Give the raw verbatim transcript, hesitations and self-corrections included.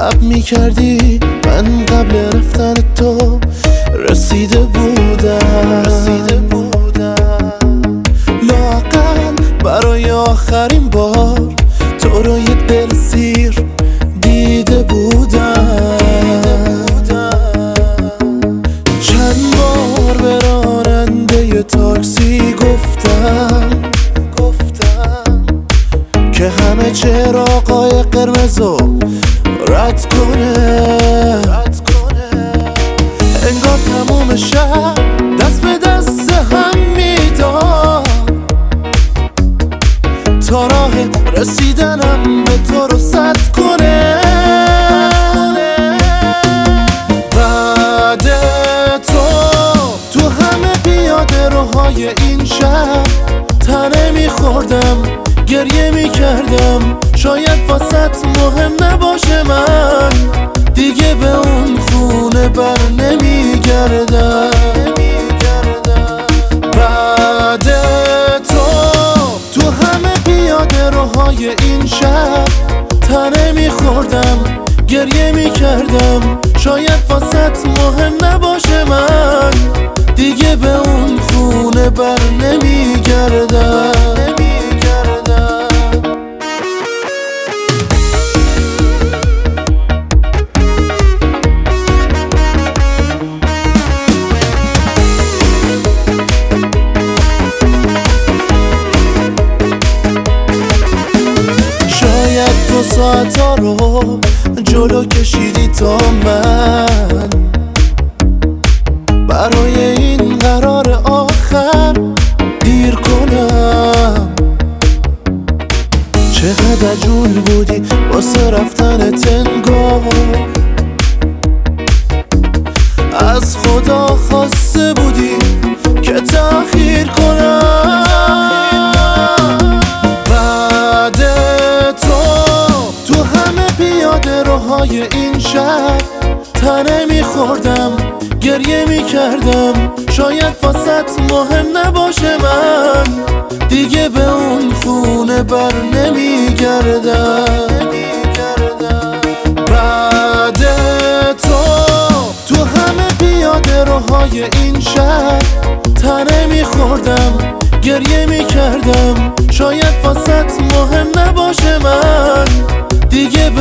صبر میکردی من قبل رفتن تو رسیده بودم رسیده بودم لااقل برای آخرین بار تو رو یه دل سیر دیده بودم چند بار به راننده ی تاکسی گفتم گفتم که همه چراغای قرمزو رد کنه رد کنه انگار تموم شب دست به دست هم میداد تا راه رسیدنم به تو رو سد کنه بعد تو تو همه پیاده روهای این شهر تنه میخوردم گریه میکردم شاید واسط مهم نباشه من دیگه به اون خونه بر نمیگردم بعد تو تو همه پیاده روهای این شهر تنه میخوردم گریه میکردم شاید واسط مهم نباشه من دیگه به اون خونه بر نمیگردم دو ساعت ها رو جلو کشیدی تا من برای این قرار آخر دیر کنم چقدر عجول بودی واسه رفتن تنگار از خدا خواسته بودی که تأخیر کنم بعد روهای این شهر تنه میخوردم گریه میکردم شاید واسط مهم نباشه من دیگه به اون خونه بر نمیگردم بعد تو تو همه پیاده روهای این شهر تنه میخوردم گریه میکردم شاید واسط مهم نباشه من دیگه